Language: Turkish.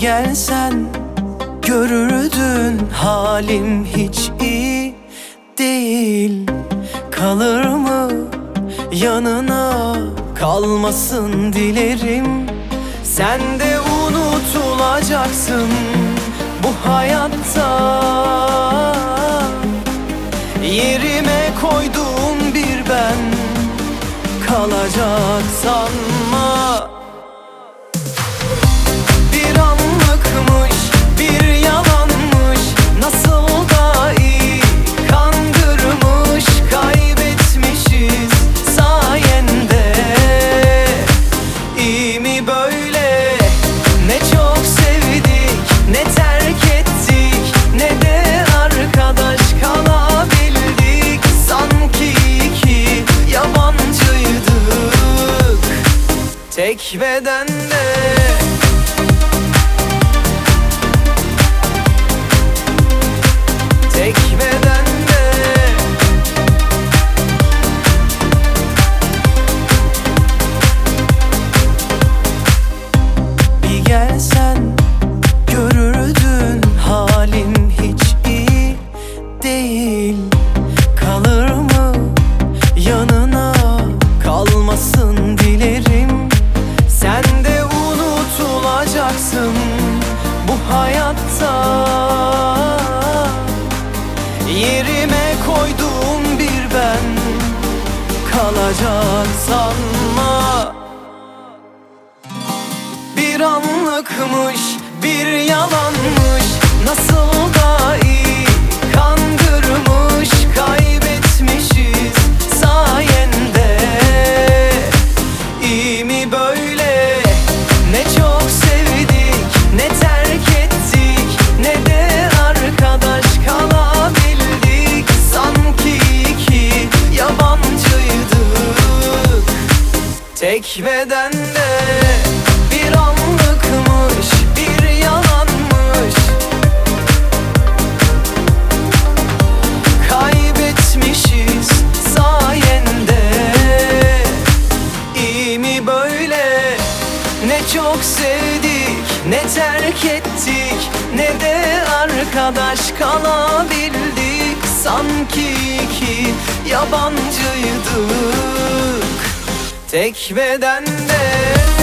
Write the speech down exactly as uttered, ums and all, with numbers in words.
gelsen görürdün halim hiç iyi değil. Kalır mı yanına, kalmasın dilerim. Sen de unutulacaksın bu hayatta. Yerime koyduğum bir ben kalacak sanma. Bir anlıkmış, bir yalanmış, nasıl da iyi kandırmış. Kaybetmişiz sayende. İyi mi böyle? Ne çok sevdik, ne terk ettik, ne de arkadaş kalabildik. Sanki iki yabancıydık tek bedende. Tek bedende. Bir gelsen görürdün halim hiç iyi değil. Kalır mı yanına, kalmasın dilerim. Sen de unutulacaksın bu hayatta. Yerime koyduğum bir ben kalacak sanma. Bir anlıkmış, bir yalanmış, nasıl da iyi kandırmış. Kaybetmişiz sayende. İyi mi böyle? Ne çok sevdik, ne terk ettik, ne de arkadaş kalabildik. Sanki iki yabancıydık tek bedende. Bir anlıkmış, bir yalanmış, kaybetmişiz sayende. İyi mi böyle? Ne çok sevdik, ne terk ettik, ne de arkadaş kalabildik. Sanki iki yabancıydık tek bedende.